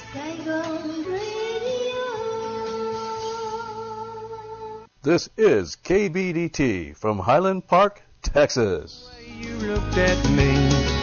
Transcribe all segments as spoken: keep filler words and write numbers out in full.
This is K B D T from Highland Park, Texas. You looked at me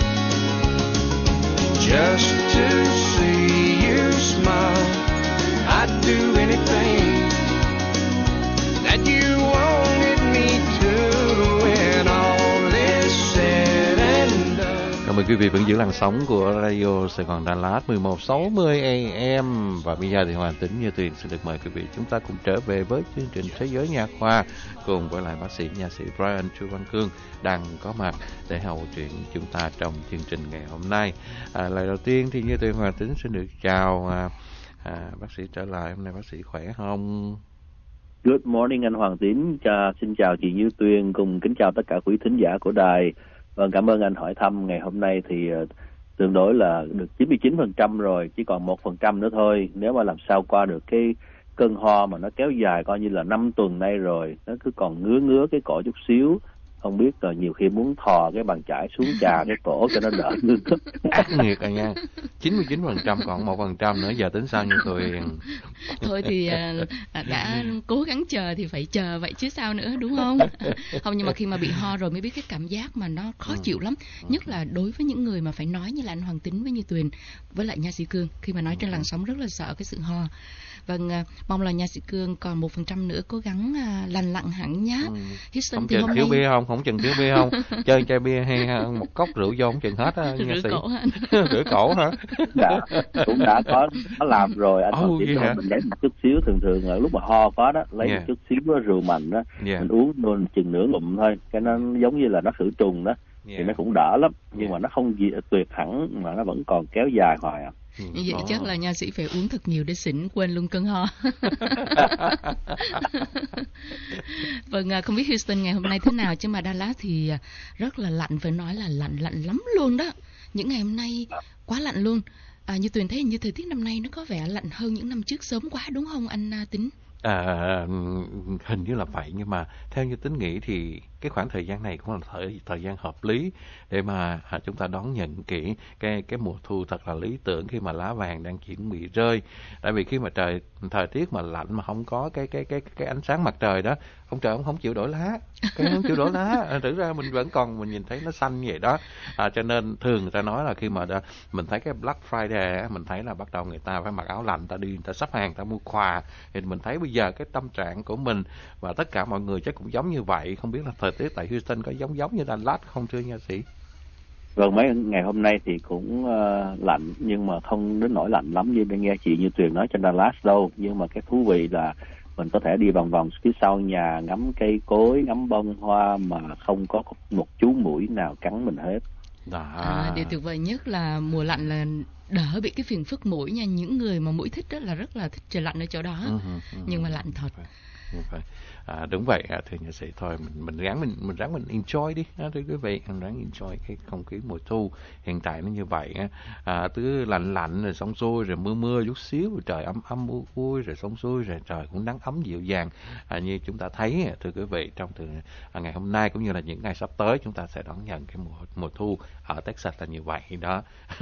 just to see you smile. I'd do anything that you wanted me to when all is said and done. Cảm ơn quý vị vẫn giữ làn sóng của Radio Sài Gòn Đà Lạt mười một sáu mươi A M. Và bây giờ thì Hoàng Tính Như Tuyền xin được mời quý vị chúng ta cùng trở về với chương trình Thế giới Nha khoa cùng với lại bác sĩ nha sĩ Brian Chu Văn Cương đang có mặt để hậu chuyện chúng ta trong chương trình ngày hôm nay. À, lời đầu tiên thì Như Tuyền Hoàng Tính xin được chào à, à, bác sĩ trở lại. Hôm nay bác sĩ khỏe không? Good morning anh Hoàng Tín, Chà, xin chào chị Như Tuyền cùng kính chào tất cả quý thính giả của đài. Vâng, cảm ơn anh hỏi thăm. Ngày hôm nay thì uh, tương đối là được chín mươi chín phần trăm rồi, chỉ còn một phần trăm nữa thôi. Nếu mà làm sao qua được cái cơn ho mà nó kéo dài coi như là năm tuần nay rồi, nó cứ còn ngứa ngứa cái cổ chút xíu. Không biết là nhiều khi muốn thò cái bàn chải xuống chà cái cổ cho nó đỡ ngứa. Ác nghiệt à nha. chín mươi chín phần trăm còn một phần trăm nữa, giờ tính sao Như Tuyền? Thôi thì à, đã cố gắng chờ thì phải chờ vậy chứ sao nữa, đúng không? Không, nhưng mà khi mà bị ho rồi mới biết cái cảm giác mà nó khó chịu lắm. Nhất là đối với những người mà phải nói như là anh Hoàng Tính với Như Tuyền với lại nha sĩ Cương, khi mà nói trên làn sóng rất là sợ cái sự ho. Vâng, à, mong là nha sĩ Cương còn một phần trăm nữa cố gắng à, lành lặn hẳn nhá. Ừ. Houston Không thì chừng hôm thiếu nay bia không? Không chừng thiếu bia không? Chơi chai bia hay một cốc rượu vô không chừng hết á nha sĩ. Rửa cổ hả? Rửa cổ hả? Đã, cũng đã có có làm rồi anh. Oh, chỉ yeah. mình lấy một chút xíu, thường thường là lúc mà ho quá đó lấy Yeah. một chút xíu đó, rượu mạnh đó, Yeah. mình uống luôn chừng nửa ngụm thôi, cái nó giống như là nó khử trùng đó. Yeah. Thì nó cũng đỡ lắm, nhưng Yeah. mà nó không gì tuyệt hẳn mà nó vẫn còn kéo dài hoài à. Ừ, như vậy đó. chắc là nha sĩ phải uống thật nhiều để xỉn quên luôn cơn ho. Vâng, không biết Houston ngày hôm nay thế nào, chứ mà Dallas thì rất là lạnh, phải nói là lạnh lạnh lắm luôn đó. Những ngày hôm nay quá lạnh luôn. À, như Tuyền thấy như thời tiết năm nay nó có vẻ lạnh hơn những năm trước sớm quá, đúng không anh Tính? À, hình như là vậy, nhưng mà theo như Tính nghĩ thì cái khoảng thời gian này cũng là thời thời gian hợp lý để mà à, chúng ta đón nhận kỹ cái cái mùa thu thật là lý tưởng khi mà lá vàng đang chuẩn bị rơi. Tại vì khi mà trời thời tiết mà lạnh mà không có cái cái cái cái ánh sáng mặt trời đó, ông trời ông không chịu đổi lá, cái không chịu đổi lá, à, thực ra mình vẫn còn mình nhìn thấy nó xanh như vậy đó. À, cho nên thường người ta nói là khi mà đã, mình thấy cái Black Friday mình thấy là bắt đầu người ta phải mặc áo lạnh, ta đi người ta sắp hàng, ta mua quà, thì mình thấy bây giờ cái tâm trạng của mình và tất cả mọi người chắc cũng giống như vậy. Không biết là thời tiết tại Houston có giống giống như Dallas không thưa nha sĩ? Vâng, mấy ngày hôm nay thì cũng uh, lạnh, nhưng mà không đến nỗi lạnh lắm như nghe chị Như Tuyền nói trên Dallas đâu. Nhưng mà cái thú vị là mình có thể đi vòng vòng phía sau nhà, ngắm cây cối, ngắm bông hoa mà không có một chú muỗi nào cắn mình hết. Đó. À, điều tuyệt vời nhất là mùa lạnh là đỡ bị cái phiền phức muỗi nha. Những người mà muỗi thích đó là rất là thích trời lạnh ở chỗ đó. Uh-huh, uh-huh. Nhưng mà lạnh thật. Okay. À, đúng vậy, à, thưa nhà sĩ, thôi mình mình ráng mình mình ráng mình enjoy đi, à, thưa quý vị, mình ráng enjoy cái không khí mùa thu hiện tại nó như vậy á, à, cứ lạnh lạnh rồi xong xuôi rồi mưa mưa chút xíu rồi trời ấm ấm vui vui rồi xong xuôi rồi trời cũng nắng ấm dịu dàng, à, như chúng ta thấy thưa quý vị trong từ à, ngày hôm nay cũng như là những ngày sắp tới chúng ta sẽ đón nhận cái mùa mùa thu ở Texas là như vậy đó.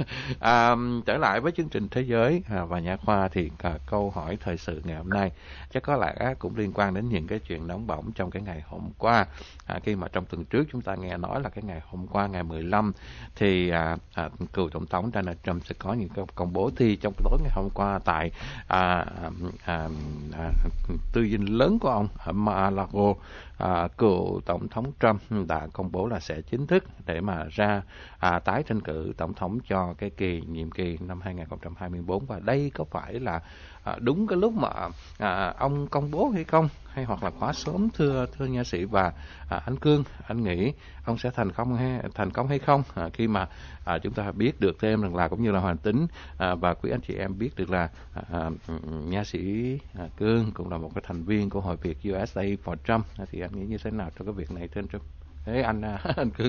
À, trở lại với chương trình Thế giới à, và Nha khoa thì à, câu hỏi thời sự ngày hôm nay chắc có lẽ cũng liên quan đến những cái chuyện nóng bỏng trong cái ngày hôm qua, à, khi mà trong tuần trước chúng ta nghe nói là cái ngày hôm qua ngày mười lăm thì à, à, cựu tổng thống Donald Trump sẽ có những cái công bố thi trong tối ngày hôm qua tại à, à, à, tư dinh lớn của ông ở Mar-a-Lago. À, cựu tổng thống Trump đã công bố là sẽ chính thức để mà ra à, tái tranh cử tổng thống cho cái kỳ nhiệm kỳ năm hai nghìn không trăm hai mươi tư, và đây có phải là à, đúng cái lúc mà à, ông công bố hay không, hay hoặc là quá sớm thưa thưa nha sĩ? Và à, anh Cương, anh nghĩ ông sẽ thành công hay thành công hay không à, khi mà à, chúng ta biết được thêm rằng là cũng như là Hoàng Tính à, và quý anh chị em biết được là à, nha sĩ à, Cương cũng là một cái thành viên của Hội Việt u ét a for Trump, à, thì anh nghĩ như thế nào trong cái việc này trên Trump? Thế anh anh Cương.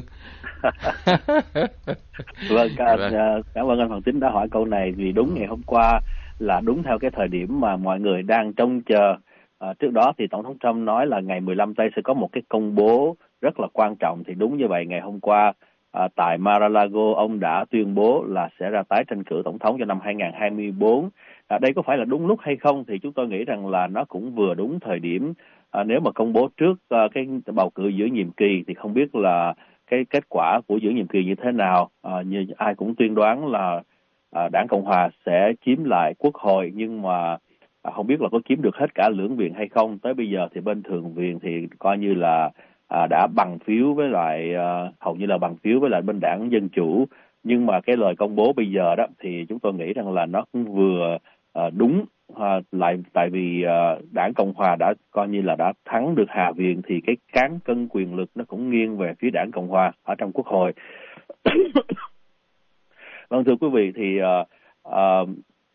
Vâng, cảm, cảm ơn anh Hoàng Tính đã hỏi câu này, vì đúng ngày hôm qua là đúng theo cái thời điểm mà mọi người đang trông chờ. À, trước đó thì Tổng thống Trump nói là ngày mười lăm tây sẽ có một cái công bố rất là quan trọng, thì đúng như vậy, ngày hôm qua À, tại Mar-a-Lago, ông đã tuyên bố là sẽ ra tái tranh cử tổng thống cho năm hai không hai tư. À, đây có phải là đúng lúc hay không thì chúng tôi nghĩ rằng là nó cũng vừa đúng thời điểm. À, nếu mà công bố trước à, cái bầu cử giữa nhiệm kỳ thì không biết là cái kết quả của giữa nhiệm kỳ như thế nào. À, như ai cũng tuyên đoán là à, đảng Cộng Hòa sẽ chiếm lại Quốc hội, nhưng mà à, không biết là có chiếm được hết cả lưỡng viện hay không. Tới bây giờ thì bên Thượng viện thì coi như là à, đã bằng phiếu với lại à, hầu như là bằng phiếu với lại bên đảng Dân Chủ. Nhưng mà cái lời công bố bây giờ đó thì chúng tôi nghĩ rằng là nó cũng vừa à, đúng à, lại tại vì à, đảng Cộng Hòa đã coi như là đã thắng được Hạ viện thì cái cán cân quyền lực nó cũng nghiêng về phía đảng Cộng Hòa ở trong Quốc hội. Vâng, thưa quý vị, thì uh, uh,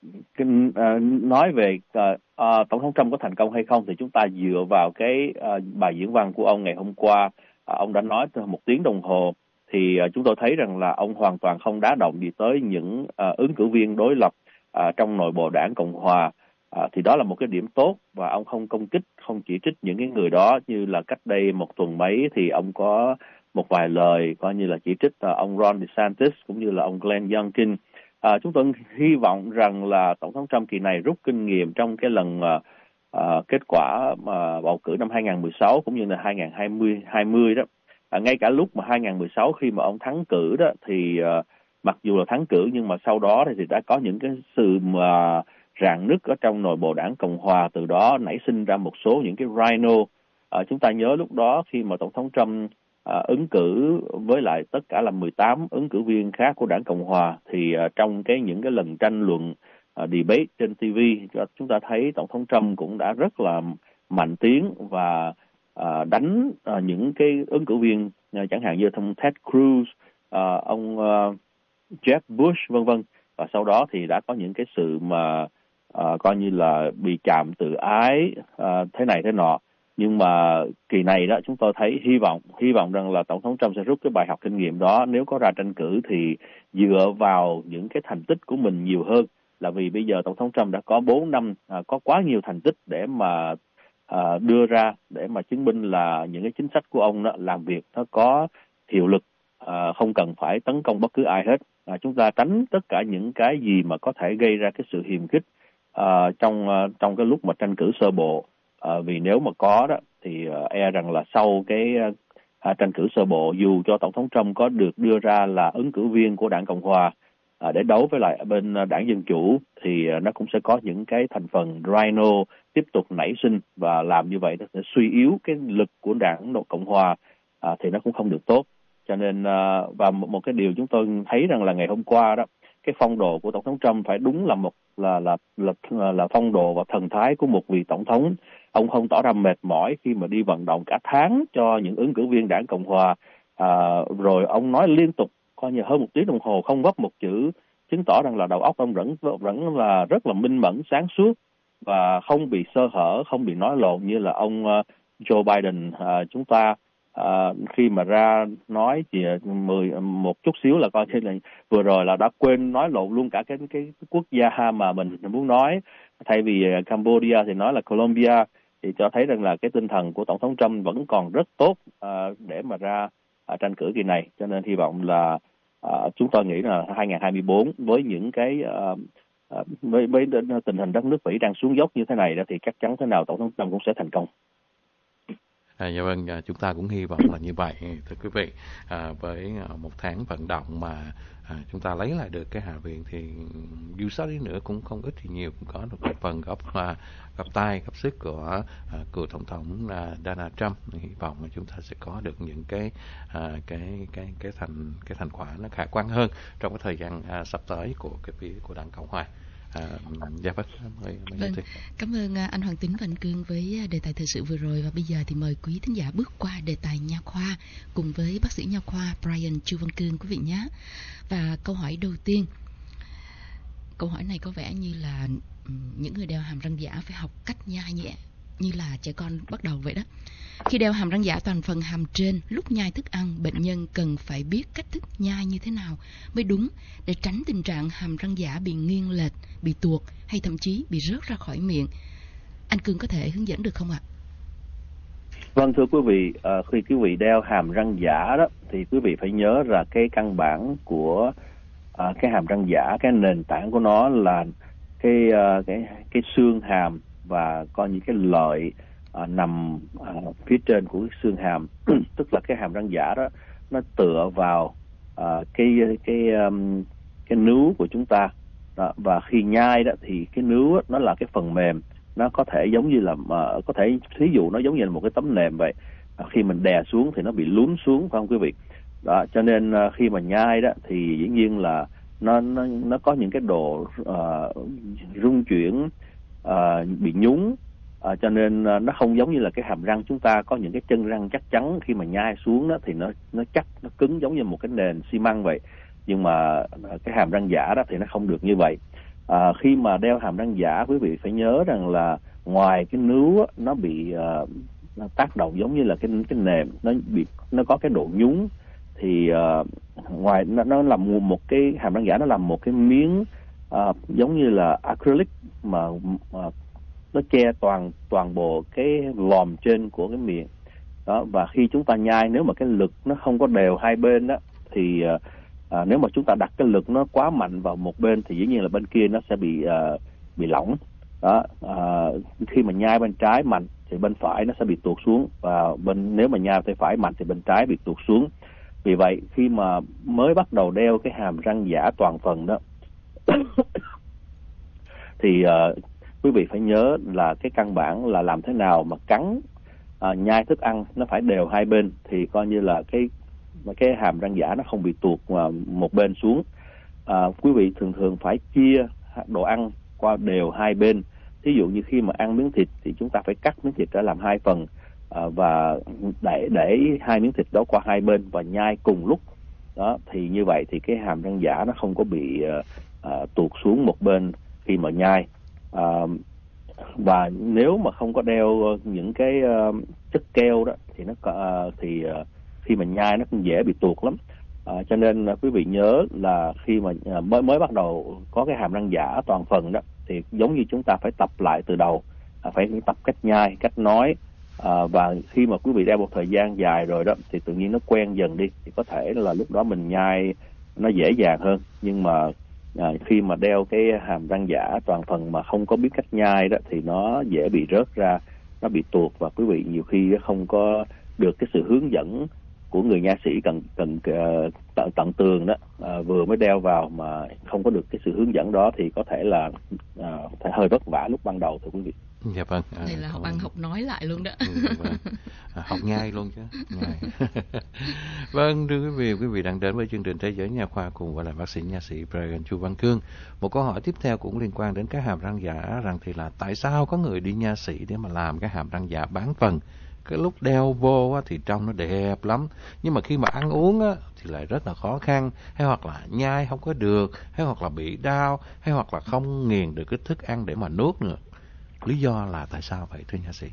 uh, nói về uh, uh, Tổng thống Trump có thành công hay không thì chúng ta dựa vào cái uh, bài diễn văn của ông ngày hôm qua. Uh, ông đã nói một tiếng đồng hồ thì uh, chúng tôi thấy rằng là ông hoàn toàn không đá động gì tới những uh, ứng cử viên đối lập uh, trong nội bộ đảng Cộng Hòa. Uh, thì đó là một cái điểm tốt, và ông không công kích, không chỉ trích những cái người đó, như là cách đây một tuần mấy thì ông có một vài lời coi như là chỉ trích uh, ông Ron DeSantis cũng như là ông Glenn Youngkin. À, chúng tôi hy vọng rằng là Tổng thống Trump kỳ này rút kinh nghiệm trong cái lần uh, uh, kết quả uh, bầu cử năm hai không một sáu cũng như là hai không hai không đó. À, ngay cả lúc mà hai không một sáu khi mà ông thắng cử đó thì uh, mặc dù là thắng cử nhưng mà sau đó thì đã có những cái sự mà rạn nứt ở trong nội bộ đảng Cộng Hòa, từ đó nảy sinh ra một số những cái rhino. À, chúng ta nhớ lúc đó khi mà Tổng thống Trump À, ứng cử với lại tất cả là mười tám ứng cử viên khác của đảng Cộng Hòa thì à, trong cái những cái lần tranh luận à, debate trên ti vi, chúng ta thấy Tổng thống Trump cũng đã rất là mạnh tiếng và à, đánh à, những cái ứng cử viên à, chẳng hạn như ông Ted Cruz, à, ông à, Jeb Bush vân vân, và sau đó thì đã có những cái sự mà à, coi như là bị chạm tự ái à, thế này thế nọ. Nhưng mà kỳ này đó chúng tôi thấy hy vọng hy vọng rằng là Tổng thống Trump sẽ rút cái bài học kinh nghiệm đó, nếu có ra tranh cử thì dựa vào những cái thành tích của mình nhiều hơn, là vì bây giờ Tổng thống Trump đã có bốn năm à, có quá nhiều thành tích để mà à, đưa ra để mà chứng minh là những cái chính sách của ông đó làm việc nó có hiệu lực, à, không cần phải tấn công bất cứ ai hết. À, chúng ta tránh tất cả những cái gì mà có thể gây ra cái sự hiềm khích à, trong à, trong cái lúc mà tranh cử sơ bộ. À, vì nếu mà có đó thì uh, e rằng là sau cái uh, tranh cử sơ bộ, dù cho Tổng thống Trump có được đưa ra là ứng cử viên của đảng Cộng Hòa uh, để đấu với lại bên uh, đảng Dân Chủ thì uh, nó cũng sẽ có những cái thành phần rhino tiếp tục nảy sinh, và làm như vậy nó sẽ suy yếu cái lực của đảng Cộng Hòa, uh, thì nó cũng không được tốt. Cho nên uh, và một, một cái điều chúng tôi thấy rằng là ngày hôm qua đó, cái phong độ của Tổng thống Trump phải đúng là một là là là là, là phong độ và thần thái của một vị tổng thống. Ông không tỏ ra mệt mỏi khi mà đi vận động cả tháng cho những ứng cử viên đảng Cộng Hòa, à, rồi ông nói liên tục coi như hơn một tiếng đồng hồ không góp một chữ, chứng tỏ rằng là đầu óc ông vẫn vẫn là rất là minh mẫn, sáng suốt và không bị sơ hở, không bị nói lộn như là ông uh, Joe Biden uh, chúng ta uh, khi mà ra nói chỉ mười một chút xíu là coi như là vừa rồi là đã quên nói lộn luôn cả cái cái quốc gia mà mình muốn nói, thay vì Cambodia thì nói là Colombia, thì cho thấy rằng là cái tinh thần của Tổng thống Trump vẫn còn rất tốt uh, để mà ra uh, tranh cử kỳ này. Cho nên hy vọng là uh, chúng tôi nghĩ là hai không hai tư với những cái uh, uh, với, với tình hình đất nước Mỹ đang xuống dốc như thế này đó, thì chắc chắn thế nào Tổng thống Trump cũng sẽ thành công. À, dạ vâng, à, chúng ta cũng hy vọng là như vậy, thưa quý vị. À, với à, một tháng vận động mà à, chúng ta lấy lại được cái Hạ viện thì dù sao đi nữa cũng không ít thì nhiều cũng có được một phần góp à, góp tay góp sức của à, cựu tổng thống à, Donald Trump. Hy vọng là chúng ta sẽ có được những cái à, cái cái cái thành cái thành quả nó khả quan hơn trong cái thời gian à, sắp tới của cái phía của đảng Cộng Hòa. À, dạ vâng, mời, mời vâng, cảm ơn anh Hoàng Tín và anh Cương với đề tài thời sự vừa rồi, và bây giờ thì mời quý thính giả bước qua đề tài nha khoa cùng với bác sĩ nha khoa Brian Chu Văn Cương quý vị nhé. Và câu hỏi đầu tiên, câu hỏi này có vẻ như là những người đeo hàm răng giả phải học cách nhai nhẹ như là trẻ con bắt đầu vậy đó. Khi đeo hàm răng giả toàn phần hàm trên, lúc nhai thức ăn, bệnh nhân cần phải biết cách thức nhai như thế nào mới đúng để tránh tình trạng hàm răng giả bị nghiêng lệch, bị tuột hay thậm chí bị rớt ra khỏi miệng. Anh Cương có thể hướng dẫn được không ạ? Vâng, thưa quý vị, à, khi quý vị đeo hàm răng giả đó thì quý vị phải nhớ là cái căn bản của à, cái hàm răng giả, cái nền tảng của nó là cái uh, cái cái xương hàm và có những cái lợi uh, nằm uh, phía trên của cái xương hàm. Tức là cái hàm răng giả đó nó tựa vào uh, cái cái um, cái nướu của chúng ta đó, và khi nhai đó thì cái nướu đó, nó là cái phần mềm, nó có thể giống như là uh, có thể thí dụ nó giống như là một cái tấm nệm vậy. Uh, khi mình đè xuống thì nó bị lún xuống, phải không quý vị? Đó, cho nên uh, khi mà nhai đó thì dĩ nhiên là nó nó nó có những cái độ uh, rung chuyển, uh, bị nhúng, uh, cho nên uh, nó không giống như là cái hàm răng chúng ta có những cái chân răng chắc chắn, khi mà nhai xuống đó thì nó nó chắc, nó cứng giống như một cái nền xi măng vậy. Nhưng mà uh, cái hàm răng giả đó thì nó không được như vậy. Uh, khi mà đeo hàm răng giả, quý vị phải nhớ rằng là ngoài cái nướu nó bị uh, nó tác động giống như là cái cái nệm, nó bị nó có cái độ nhúng, thì uh, ngoài nó, nó làm một cái hàm răng giả, nó làm một cái miếng uh, giống như là acrylic mà uh, nó che toàn toàn bộ cái lòm trên của cái miệng đó. Và khi chúng ta nhai, nếu mà cái lực nó không có đều hai bên đó thì uh, uh, nếu mà chúng ta đặt cái lực nó quá mạnh vào một bên thì dĩ nhiên là bên kia nó sẽ bị uh, bị lỏng đó. Uh, khi mà nhai bên trái mạnh thì bên phải nó sẽ bị tuột xuống, và bên nếu mà nhai tay phải mạnh thì bên trái bị tuột xuống. Vì vậy khi mà mới bắt đầu đeo cái hàm răng giả toàn phần đó thì uh, quý vị phải nhớ là cái căn bản là làm thế nào mà cắn uh, nhai thức ăn nó phải đều hai bên, thì coi như là cái cái hàm răng giả nó không bị tuột uh, một bên xuống. Uh, quý vị thường thường phải chia đồ ăn qua đều hai bên. Ví dụ như khi mà ăn miếng thịt thì chúng ta phải cắt miếng thịt ra làm hai phần, À, và để để hai miếng thịt đó qua hai bên và nhai cùng lúc đó, thì như vậy thì cái hàm răng giả nó không có bị uh, uh, tuột xuống một bên khi mà nhai. Uh, và nếu mà không có đeo những cái uh, chất keo đó thì nó uh, thì uh, khi mà nhai nó cũng dễ bị tuột lắm. Uh, cho nên uh, quý vị nhớ là khi mà uh, mới mới bắt đầu có cái hàm răng giả toàn phần đó thì giống như chúng ta phải tập lại từ đầu, uh, phải tập cách nhai, cách nói. À, và khi mà quý vị đeo một thời gian dài rồi đó thì tự nhiên nó quen dần đi, thì có thể là lúc đó mình nhai nó dễ dàng hơn. Nhưng mà à, khi mà đeo cái hàm răng giả toàn phần mà không có biết cách nhai đó thì nó dễ bị rớt ra, nó bị tuột, và quý vị nhiều khi không có được cái sự hướng dẫn của người nha sĩ cần cần uh, tận, tận tường đó. À, vừa mới đeo vào mà không có được cái sự hướng dẫn đó thì có thể là uh, phải hơi vất vả lúc ban đầu, thưa quý vị. Dạ vâng. À, này là học ăn học nói lại luôn đó. Ừ, vâng. À, học nhai luôn chứ. Nhai. Vâng, thưa quý vị, quý vị đang đến với chương trình Thế giới Nha khoa cùng với lại bác sĩ nha sĩ Brian Chu Văn Cương. Một câu hỏi tiếp theo cũng liên quan đến cái hàm răng giả, rằng thì là tại sao có người đi nha sĩ để mà làm cái hàm răng giả bán phần? Cái lúc đeo vô á, thì trông nó đẹp lắm, nhưng mà khi mà ăn uống á, thì lại rất là khó khăn, hay hoặc là nhai không có được, hay hoặc là bị đau, hay hoặc là không nghiền được cái thức ăn để mà nuốt nữa. Lý do là tại sao vậy thưa nha sĩ?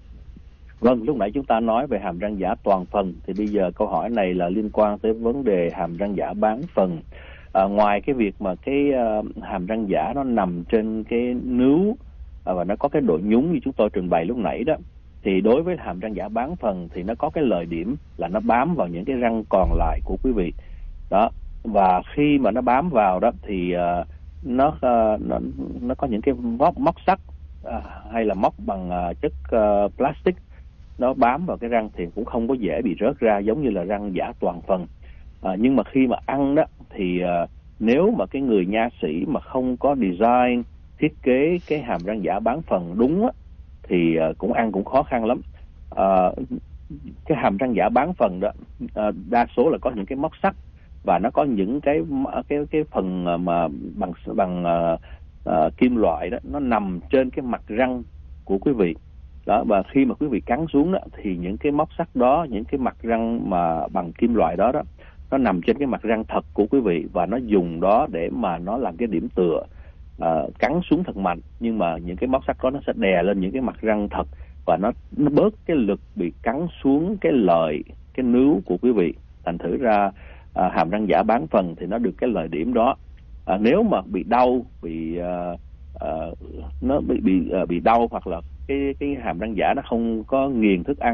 Vâng, lúc nãy chúng ta nói về hàm răng giả toàn phần, thì bây giờ câu hỏi này là liên quan tới vấn đề hàm răng giả bán phần. À, ngoài cái việc mà cái uh, hàm răng giả nó nằm trên cái nướu uh, và nó có cái độ nhúng như chúng tôi trình bày lúc nãy đó, thì đối với hàm răng giả bán phần thì nó có cái lợi điểm là nó bám vào những cái răng còn lại của quý vị đó. Và khi mà nó bám vào đó thì uh, nó, uh, nó nó có những cái móc móc sắt uh, hay là móc bằng uh, chất uh, plastic, nó bám vào cái răng thì cũng không có dễ bị rớt ra giống như là răng giả toàn phần. Uh, nhưng mà khi mà ăn đó thì uh, nếu mà cái người nha sĩ mà không có design, thiết kế cái hàm răng giả bán phần đúng á, thì uh, cũng ăn cũng khó khăn lắm. Uh, cái hàm răng giả bán phần đó uh, đa số là có những cái móc sắt, và nó có những cái cái cái phần mà bằng bằng uh, uh, kim loại đó, nó nằm trên cái mặt răng của quý vị đó. Và khi mà quý vị cắn xuống đó thì những cái móc sắt đó, những cái mặt răng mà bằng kim loại đó đó, nó nằm trên cái mặt răng thật của quý vị, và nó dùng đó để mà nó làm cái điểm tựa. Uh, cắn xuống thật mạnh, nhưng mà những cái móc sắt đó nó sẽ đè lên những cái mặt răng thật, và nó nó bớt cái lực bị cắn xuống cái lợi, cái nướu của quý vị. Thành thử ra uh, hàm răng giả bán phần thì nó được cái lợi điểm đó. Uh, nếu mà bị đau, bị uh, uh, nó bị bị uh, bị đau, hoặc là cái cái hàm răng giả nó không có nghiền thức ăn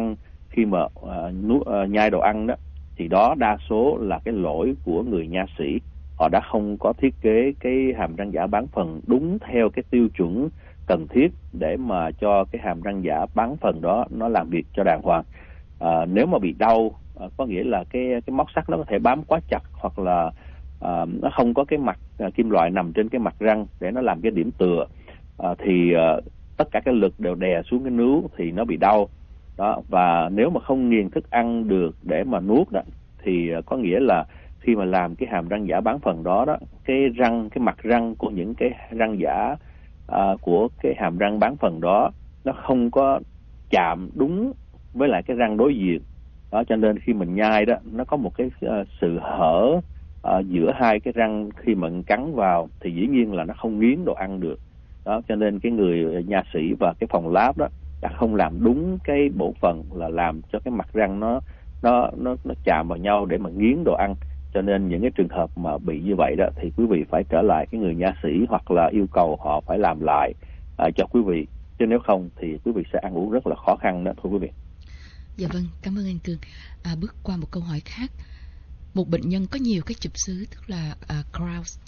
khi mà uh, nuốt, uh, nhai đồ ăn đó, thì đó đa số là cái lỗi của người nha sĩ. Họ đã không có thiết kế cái hàm răng giả bán phần đúng theo cái tiêu chuẩn cần thiết để mà cho cái hàm răng giả bán phần đó nó làm việc cho đàng hoàng. À, nếu mà bị đau, à, có nghĩa là cái cái móc sắt nó có thể bám quá chặt, hoặc là à, nó không có cái mặt à, kim loại nằm trên cái mặt răng để nó làm cái điểm tựa, à, thì à, tất cả cái lực đều đè xuống cái nướu thì nó bị đau đó. Và nếu mà không nghiền thức ăn được để mà nuốt đó, thì à, có nghĩa là khi mà làm cái hàm răng giả bán phần đó đó, cái răng, cái mặt răng của những cái răng giả à, của cái hàm răng bán phần đó nó không có chạm đúng với lại cái răng đối diện đó, cho nên khi mình nhai đó, nó có một cái uh, sự hở uh, giữa hai cái răng. Khi mình cắn vào thì dĩ nhiên là nó không nghiến đồ ăn được đó, cho nên cái người nha sĩ và cái phòng lab đó đã không làm đúng cái bộ phận là làm cho cái mặt răng nó nó nó nó chạm vào nhau để mà nghiến đồ ăn. Cho nên những cái trường hợp mà bị như vậy đó thì quý vị phải trở lại cái người nha sĩ, hoặc là yêu cầu họ phải làm lại uh, cho quý vị, chứ nếu không thì quý vị sẽ ăn uống rất là khó khăn đó thưa quý vị. Dạ vâng, cảm ơn anh Cường. À, bước qua một câu hỏi khác. Một bệnh nhân có nhiều cái chụp xứ, tức là uh, crowns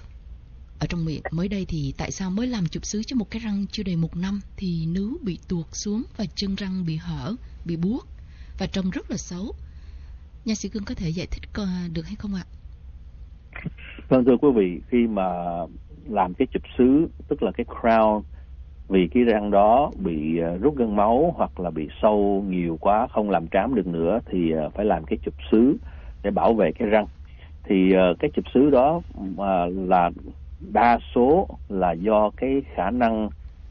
ở trong miệng. Mới đây thì tại sao mới làm chụp xứ cho một cái răng chưa đầy một năm thì nướu bị tuột xuống và chân răng bị hở, bị buốt và trông rất là xấu. Nha sĩ Cương có thể giải thích uh, được hay không ạ? Vâng, thưa quý vị, khi mà làm cái chụp xứ, tức là cái crown, vì cái răng đó bị rút gân máu hoặc là bị sâu nhiều quá, không làm trám được nữa, thì phải làm cái chụp xứ để bảo vệ cái răng. Thì cái chụp xứ đó mà là đa số là do cái khả năng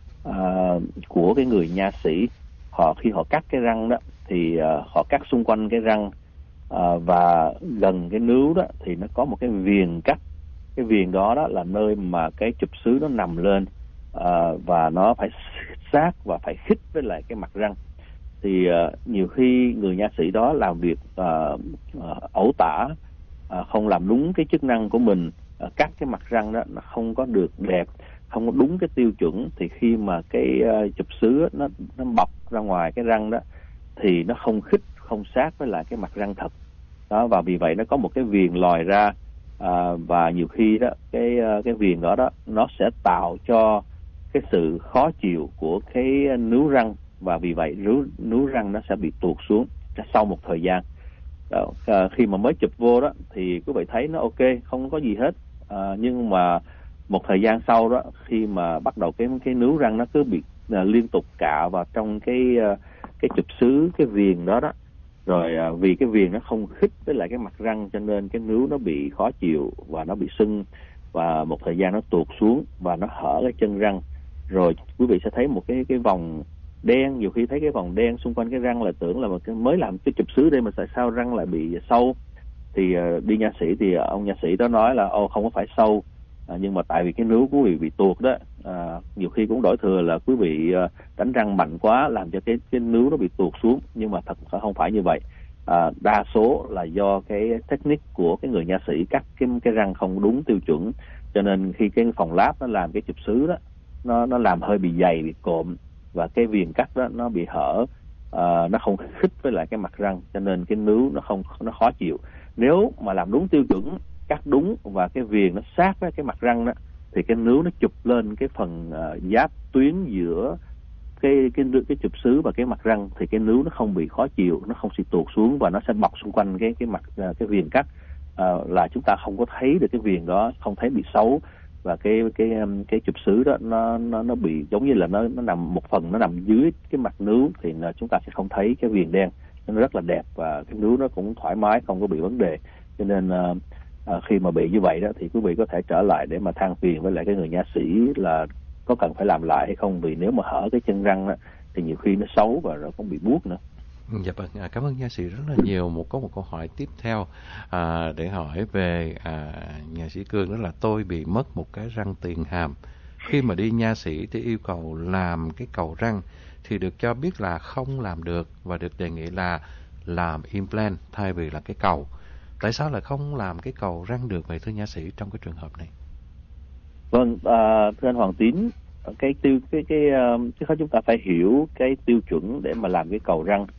uh, của cái người nha sĩ. Họ khi họ cắt cái răng đó thì uh, họ cắt xung quanh cái răng, uh, và gần cái nướu đó thì nó có một cái viền cắt. Cái viền đó đó là nơi mà cái chụp xứ nó nằm lên. Uh, và nó phải sát và phải khít với lại cái mặt răng. Thì uh, nhiều khi người nha sĩ đó làm việc uh, uh, ẩu tả, uh, không làm đúng cái chức năng của mình, uh, cắt cái mặt răng đó nó không có được đẹp, không có đúng cái tiêu chuẩn, thì khi mà cái uh, chụp xứ nó nó bọc ra ngoài cái răng đó thì nó không khít, không sát với lại cái mặt răng thật đó, và vì vậy nó có một cái viền lòi ra. À, và nhiều khi đó cái cái viền đó đó nó sẽ tạo cho cái sự khó chịu của cái nướu răng, và vì vậy nướu, nướu răng nó sẽ bị tuột xuống sau một thời gian đó. À, khi mà mới chụp vô đó thì quý vị thấy nó ok, không có gì hết, à, nhưng mà một thời gian sau đó, khi mà bắt đầu cái cái nướu răng nó cứ bị à, liên tục cạ vào trong cái cái chụp xứ, cái viền đó đó, rồi à, vì cái viền nó không khít với lại cái mặt răng, cho nên cái nướu nó bị khó chịu và nó bị sưng, và một thời gian nó tuột xuống và nó hở cái chân răng. Rồi quý vị sẽ thấy một cái cái vòng đen, nhiều khi thấy cái vòng đen xung quanh cái răng là tưởng là một cái mới làm cái chụp xứ đây mà tại sao răng lại bị sâu. Thì uh, đi nha sĩ thì ông nha sĩ đó nói là ô không có phải sâu, à, nhưng mà tại vì cái nướu của quý vị bị tuột đó, à, nhiều khi cũng đổi thừa là quý vị uh, đánh răng mạnh quá làm cho cái cái nướu nó bị tuột xuống, nhưng mà thật không phải như vậy. À, đa số là do cái technique của cái người nha sĩ cắt cái cái răng không đúng tiêu chuẩn, cho nên khi cái phòng lab nó làm cái chụp xứ đó, nó nó làm hơi bị dày, bị cộm, và cái viền cắt đó nó bị hở, à, nó không khít với lại cái mặt răng, cho nên cái nướu nó không nó khó chịu. Nếu mà làm đúng tiêu chuẩn, cắt đúng và cái viền nó sát với cái mặt răng đó, thì cái nướu nó chụp lên cái phần uh, giáp tuyến giữa cái cái cái chụp xứ và cái mặt răng, thì cái nướu nó không bị khó chịu, nó không sẽ tuột xuống và nó sẽ bọc xung quanh cái cái mặt uh, cái viền cắt, uh, là chúng ta không có thấy được cái viền đó, không thấy bị xấu, và cái cái cái chụp xứ đó nó nó nó bị giống như là nó nó nằm một phần nó nằm dưới cái mặt nướu, thì là chúng ta sẽ không thấy cái viền đen, nó rất là đẹp và cái nướu nó cũng thoải mái, không có bị vấn đề. Cho nên uh, uh, khi mà bị như vậy đó thì quý vị có thể trở lại để mà than phiền với lại cái người nha sĩ là có cần phải làm lại hay không, vì nếu mà hở cái chân răng đó, thì nhiều khi nó xấu và nó cũng bị buốt nữa. Dạ vâng, à, cảm ơn nha sĩ rất là nhiều. Một có một câu hỏi tiếp theo à, để hỏi về à, nha sĩ Cương, đó là tôi bị mất một cái răng tiền hàm. Khi mà đi nha sĩ thì yêu cầu làm cái cầu răng thì được cho biết là không làm được và được đề nghị là làm implant thay vì là cái cầu. Tại sao lại không làm cái cầu răng được vậy thưa nha sĩ trong cái trường hợp này? Vâng, à, thưa anh Hoàng Tín, cái tiêu cái cái uh, chứ không chúng ta phải hiểu cái tiêu chuẩn để mà làm cái cầu răng.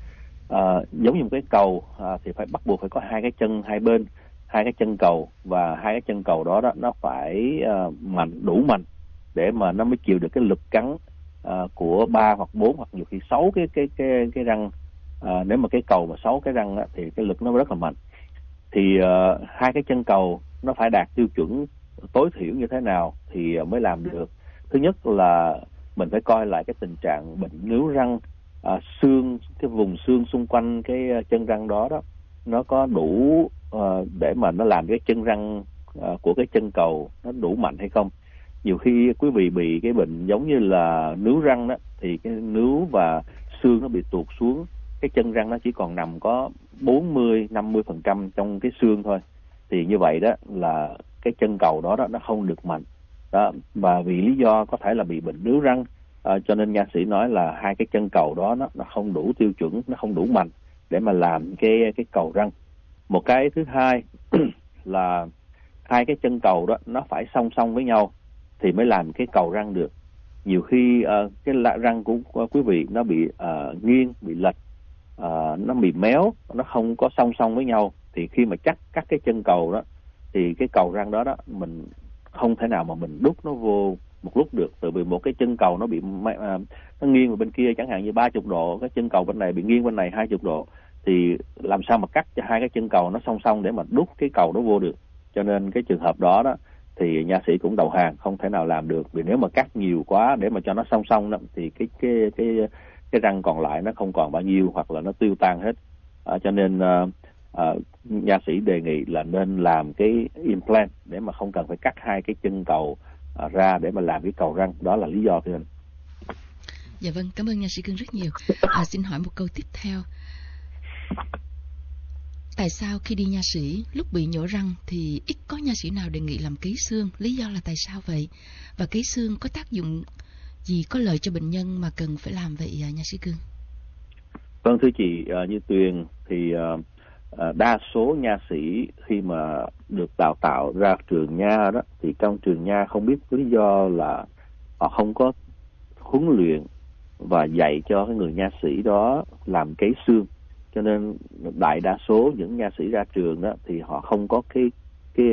À, giống như một cái cầu à, thì phải bắt buộc phải có hai cái chân hai bên, hai cái chân cầu, và hai cái chân cầu đó đó nó phải uh, mạnh, đủ mạnh để mà nó mới chịu được cái lực cắn uh, của ba hoặc bốn hoặc nhiều khi sáu cái cái cái cái răng. Uh, nếu mà cái cầu mà sáu cái răng á, thì cái lực nó rất là mạnh. Thì uh, hai cái chân cầu nó phải đạt tiêu chuẩn tối thiểu như thế nào thì uh, mới làm được. Thứ nhất là mình phải coi lại cái tình trạng bệnh níu răng, uh, xương, cái vùng xương xung quanh cái chân răng đó đó nó có đủ uh, để mà nó làm cái chân răng uh, của cái chân cầu nó đủ mạnh hay không. Nhiều khi quý vị bị cái bệnh giống như là níu răng đó, thì cái níu và xương nó bị tuột xuống, cái chân răng nó chỉ còn nằm có bốn mươi năm mươi phần trăm trong cái xương thôi. Thì như vậy đó là cái chân cầu đó đó nó không được mạnh đó, và vì lý do có thể là bị bệnh níu răng, uh, cho nên nha sĩ nói là hai cái chân cầu đó nó, nó không đủ tiêu chuẩn, nó không đủ mạnh để mà làm cái cái cầu răng. Một cái thứ hai là hai cái chân cầu đó nó phải song song với nhau thì mới làm cái cầu răng được. Nhiều khi uh, cái răng của uh, quý vị nó bị uh, nghiêng, bị lệch, uh, nó bị méo, nó không có song song với nhau, thì khi mà cắt cắt cái chân cầu đó thì cái cầu răng đó đó mình không thể nào mà mình đút nó vô một lúc được. Từ vì một cái chân cầu nó bị uh, nó nghiêng vào bên kia, chẳng hạn như ba mươi độ, cái chân cầu bên này bị nghiêng bên này hai mươi độ, thì làm sao mà cắt cho hai cái chân cầu nó song song để mà đút cái cầu đó vô được. Cho nên cái trường hợp đó đó thì nha sĩ cũng đầu hàng, không thể nào làm được. Vì nếu mà cắt nhiều quá để mà cho nó song song đó, thì cái cái cái cái răng còn lại nó không còn bao nhiêu hoặc là nó tiêu tan hết. À, cho nên uh, uh, nha sĩ đề nghị là nên làm cái implant để mà không cần phải cắt hai cái chân cầu uh, ra để mà làm cái cầu răng. Đó là lý do thưa anh. Dạ vâng, cảm ơn nha sĩ Cương rất nhiều. À, xin hỏi một câu tiếp theo. Tại sao khi đi nha sĩ, lúc bị nhổ răng thì ít có nha sĩ nào đề nghị làm cấy xương? Lý do là tại sao vậy? Và cấy xương có tác dụng gì, có lợi cho bệnh nhân mà cần phải làm vậy nha sĩ Cương? Vâng thưa chị uh, Như Tuyền, thì uh, uh, đa số nha sĩ khi mà được đào tạo ra trường nha đó, thì trong trường nha không biết lý do là họ không có huấn luyện và dạy cho cái người nha sĩ đó làm cấy xương. Cho nên đại đa số những nha sĩ ra trường đó thì họ không có cái cái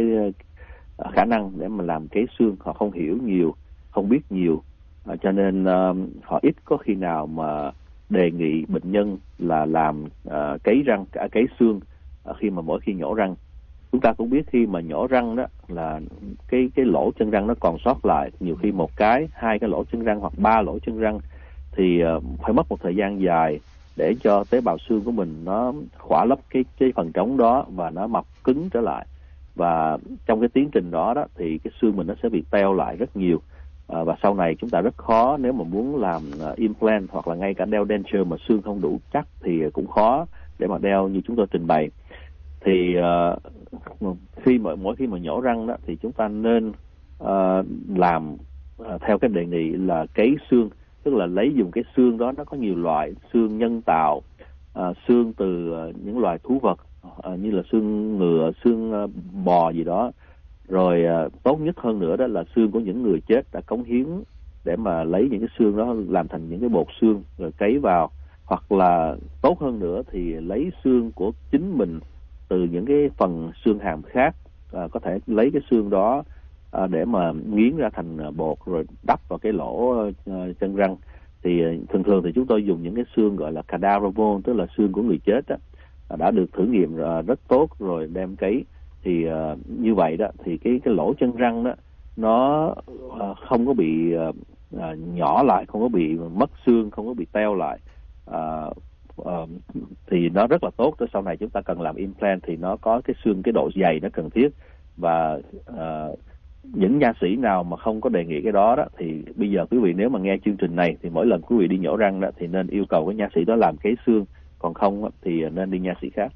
khả năng để mà làm cấy xương, họ không hiểu nhiều, không biết nhiều, à, cho nên uh, họ ít có khi nào mà đề nghị bệnh nhân là làm uh, cấy răng, cả cấy xương uh, khi mà mỗi khi nhổ răng. Chúng ta cũng biết khi mà nhổ răng đó là cái cái lỗ chân răng nó còn sót lại, nhiều khi một cái, hai cái lỗ chân răng hoặc ba lỗ chân răng, thì uh, phải mất một thời gian dài để cho tế bào xương của mình nó khỏa lấp cái cái phần trống đó và nó mọc cứng trở lại. Và trong cái tiến trình đó đó thì cái xương mình nó sẽ bị teo lại rất nhiều, à, và sau này chúng ta rất khó, nếu mà muốn làm uh, implant hoặc là ngay cả đeo denture mà xương không đủ chắc thì cũng khó để mà đeo như chúng tôi trình bày. Thì uh, khi mà mỗi khi mà nhổ răng đó thì chúng ta nên uh, làm uh, theo cái đề nghị là cấy xương, tức là lấy dùng cái xương đó, nó có nhiều loại xương nhân tạo, uh, xương từ uh, những loài thú vật uh, như là xương ngựa, xương uh, bò gì đó, rồi uh, tốt nhất hơn nữa đó là xương của những người chết đã cống hiến, để mà lấy những cái xương đó làm thành những cái bột xương rồi cấy vào. Hoặc là tốt hơn nữa thì lấy xương của chính mình từ những cái phần xương hàm khác, uh, có thể lấy cái xương đó À, để mà nghiến ra thành bột rồi đắp vào cái lỗ uh, chân răng. Thì uh, thường thường thì chúng tôi dùng những cái xương gọi là cadaver bone, tức là xương của người chết đó, uh, đã được thử nghiệm uh, rất tốt rồi đem cấy. Thì uh, như vậy đó thì cái cái lỗ chân răng đó nó uh, không có bị uh, uh, nhỏ lại, không có bị mất xương, không có bị teo lại. Uh, uh, thì nó rất là tốt. Tới sau này chúng ta cần làm implant thì nó có cái xương, cái độ dày nó cần thiết. Và uh, những nha sĩ nào mà không có đề nghị cái đó đó thì bây giờ quý vị nếu mà nghe chương trình này thì mỗi lần quý vị đi nhổ răng đó thì nên yêu cầu cái nha sĩ đó làm cấy xương, còn không thì nên đi nha sĩ khác.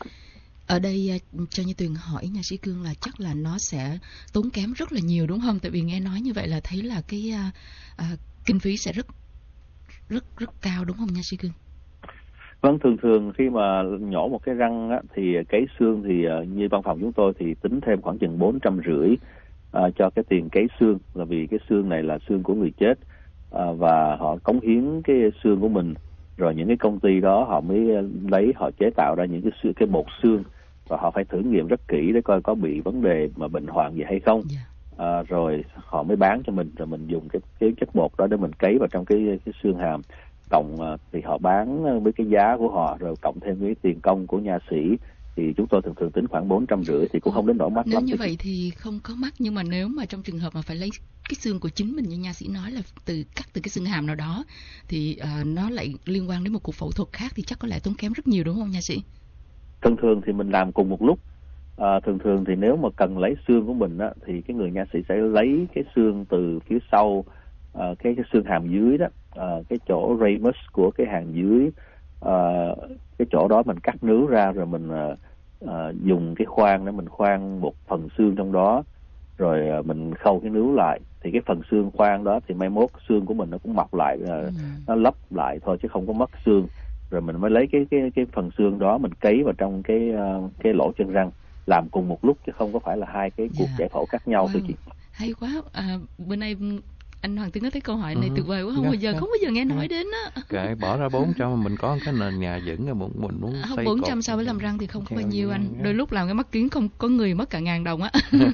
Ở đây cho Như Tuyền hỏi nha sĩ Cương là chắc là nó sẽ tốn kém rất là nhiều đúng không? Tại vì nghe nói như vậy là thấy là cái uh, uh, kinh phí sẽ rất rất rất cao đúng không nha sĩ Cương? Vâng, thường thường khi mà nhổ một cái răng á, thì cấy xương thì uh, như văn phòng chúng tôi thì tính thêm khoảng chừng bốn trăm rưỡi uh, cho cái tiền cấy xương, là vì cái xương này là xương của người chết uh, và họ cống hiến cái xương của mình rồi những cái công ty đó họ mới lấy họ chế tạo ra những cái xương, cái bột xương, và họ phải thử nghiệm rất kỹ để coi có bị vấn đề mà bệnh hoạn gì hay không. Yeah. À, rồi họ mới bán cho mình, rồi mình dùng cái cái chất bột đó để mình cấy vào trong cái cái xương hàm. Cộng thì họ bán với cái giá của họ, rồi cộng thêm với tiền công của nha sĩ thì chúng tôi thường thường tính khoảng bốn trăm rưỡi, thì cũng không đến nỗi mắc nếu lắm. Nếu như vậy thì không có mắc, nhưng mà nếu mà trong trường hợp mà phải lấy cái xương của chính mình như nha sĩ nói là từ cắt từ cái xương hàm nào đó thì uh, nó lại liên quan đến một cuộc phẫu thuật khác thì chắc có lẽ tốn kém rất nhiều, đúng không nha sĩ? Thường thường thì mình làm cùng một lúc. À, thường thường thì nếu mà cần lấy xương của mình á, thì cái người nha sĩ sẽ lấy cái xương từ phía sau, à, cái, cái xương hàm dưới đó, à, cái chỗ ramus của cái hàm dưới, à, cái chỗ đó mình cắt nướu ra, rồi mình à, à, dùng cái khoan để mình khoan một phần xương trong đó, rồi à, mình khâu cái nướu lại, thì cái phần xương khoan đó thì mai mốt xương của mình nó cũng mọc lại, à, ừ. nó lấp lại thôi chứ không có mất xương. Rồi mình mới lấy cái cái cái phần xương đó mình cấy vào trong cái uh, cái lỗ chân răng, làm cùng một lúc chứ không có phải là hai cái cuộc giải phẫu khác nhau. Wow. Chị hay quá. À, bữa nay anh Hoàng Tiến có thấy câu hỏi này ừ. tuyệt vời quá, không yeah, bao giờ yeah. không bao giờ nghe nói yeah. đến á. Kệ, bỏ ra bốn trăm mình có cái nền nhà vững rồi mình mình muốn không xây bốn trăm so với làm răng thì không có bao nhiêu anh. Yeah. Đôi lúc làm cái mắt kiến không có người mất cả ngàn đồng á.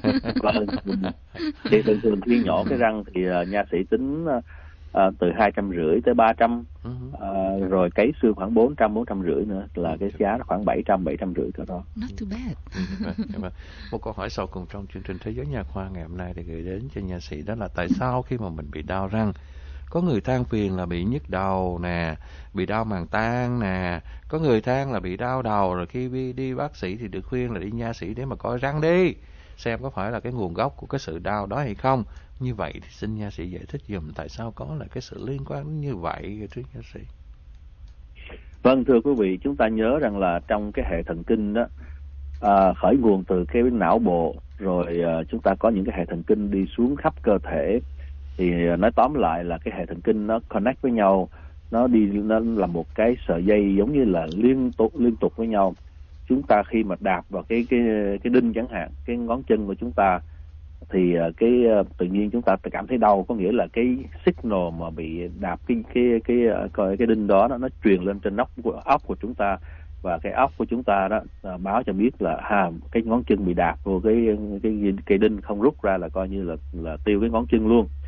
Thì thường thường khi nhổ cái răng thì uh, nha sĩ tính uh, À, từ hai trăm rưỡi tới ba trăm, à, rồi cấy xương khoảng bốn trăm bốn trăm rưỡi nữa, là cái giá khoảng bảy trăm bảy trăm rưỡi cái đó. Not too bad. Một câu hỏi sau cùng trong chương trình Thế giới Nha khoa ngày hôm nay để gửi đến cho nha sĩ, đó là tại sao khi mà mình bị đau răng, có người than phiền là bị nhức đầu nè, bị đau màng tan nè, có người than là bị đau đầu, rồi khi đi, đi bác sĩ thì được khuyên là đi nha sĩ để mà coi răng đi, xem có phải là cái nguồn gốc của cái sự đau đó hay không. Như vậy thì xin nha sĩ giải thích dùm tại sao có là cái sự liên quan như vậy thưa nha sĩ. Vâng, thưa quý vị, chúng ta nhớ rằng là trong cái hệ thần kinh đó, à, khởi nguồn từ cái não bộ, rồi à, chúng ta có những cái hệ thần kinh đi xuống khắp cơ thể. Thì nói tóm lại là cái hệ thần kinh nó connect với nhau, nó đi nó là một cái sợi dây giống như là liên tục liên tục với nhau. Chúng ta khi mà đạp vào cái cái cái đinh chẳng hạn, cái ngón chân của chúng ta, thì cái tự nhiên chúng ta cảm thấy đau, có nghĩa là cái signal mà bị đạp cái cái cái cái, cái đinh đó nó, nó truyền lên trên óc của óc của chúng ta, và cái óc của chúng ta đó à, báo cho biết là ha cái ngón chân bị đạp vô cái cái cây đinh không rút ra là coi như là là tiêu cái ngón chân luôn.